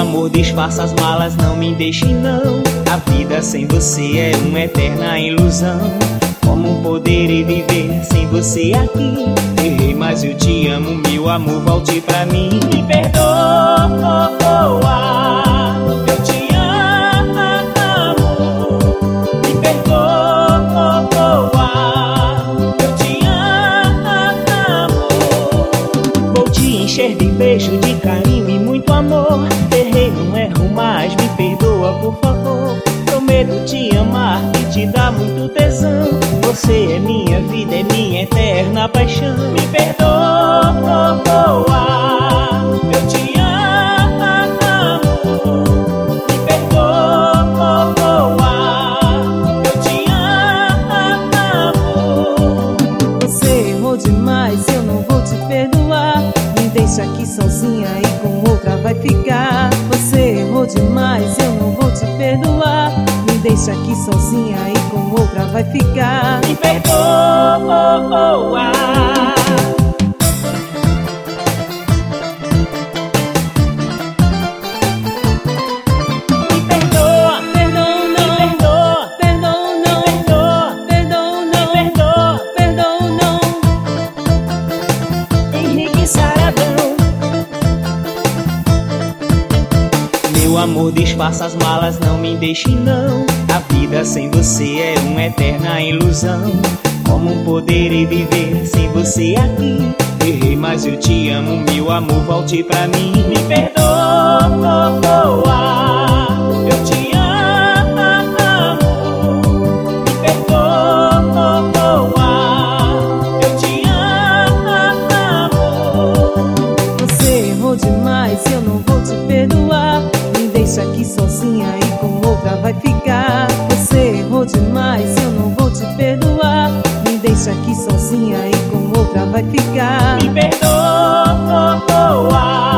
amor, desfaça as malas, não me deixe não. A vida sem você é uma eterna ilusão. Como poderei viver sem você aqui? Errei, mas eu te amo, meu amor, volte pra mim. Me perdoa, eu te amo. Me perdoa, eu te amo. Vou te encher de beijo, de carinho e muito amor. Errei, não erro mais, me perdoa, por favor. Prometo te amar e te dar muito tesão. Você é minha vida, é minha eterna paixão. Me perdoa, eu te amo. Me perdoa, eu te amo. Você errou demais, eu não vou te perdoar. Me deixa aqui sozinha e com outra vai ficar. Você errou demais, eu não vou te perdoar. Me deixa aqui sozinha e com outra vai ficar. Me perdoa. Meu amor, desfaça as malas, não me deixe não. A vida sem você é uma eterna ilusão. Como poderei viver sem você aqui? Errei, mas eu te amo, meu amor, volte pra mim. Me perdoa, eu te amo. Me perdoa, eu te amo. Você errou demais, eu não vou te perdoar. Deixa aqui sozinha e com outra vai ficar. Você errou demais, eu não vou te perdoar. Me deixa aqui sozinha e com outra vai ficar. Me perdoa.